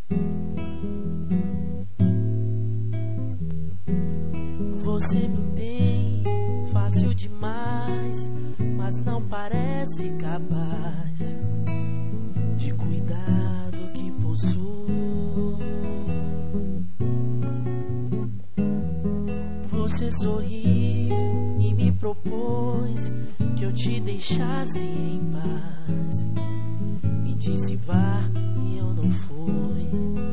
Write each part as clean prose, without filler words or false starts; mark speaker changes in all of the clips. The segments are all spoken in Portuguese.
Speaker 1: Você me tem fácil demais, mas não parece capaz de cuidar do que possuo. Você sorriu e me propôs que eu te deixasse em paz. Me disse vá e eu não fui.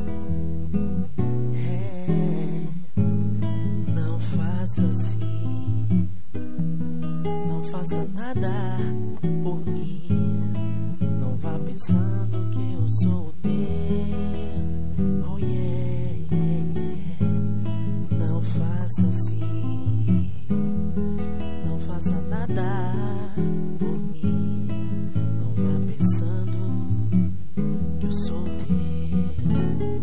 Speaker 1: Não faça assim, não faça nada por mim. Não vá pensando que eu sou teu. Oh yeah, yeah, yeah. Não faça assim, não faça nada por mim. Não vá pensando que eu sou teu.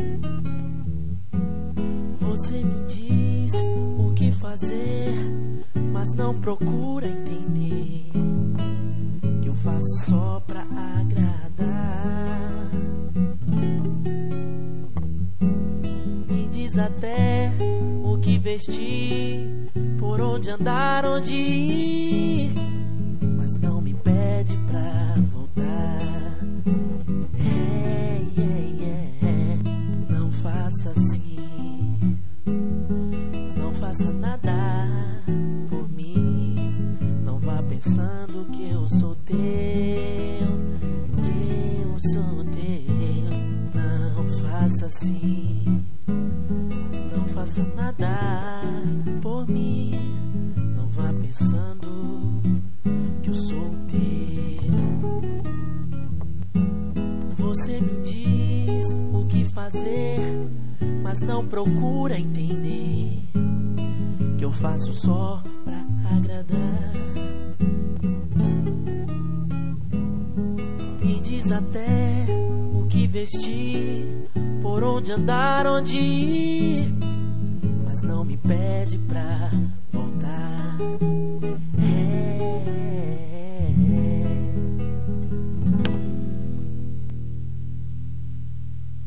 Speaker 1: Você me diz o que fazer, mas não procura entender que eu faço só pra agradar. Me diz até o que vestir, por onde andar, onde ir, mas não me pede pra voltar. Não faça assim, não faça nada por mim. Não vá pensando que eu sou teu, que eu sou teu. Não faça assim, não faça nada por mim. Não vá pensando que eu sou teu. Você me diz o que fazer, mas não procura entender que eu faço só pra agradar. Me diz até o que vestir, por onde andar, onde ir, mas não me pede pra voltar.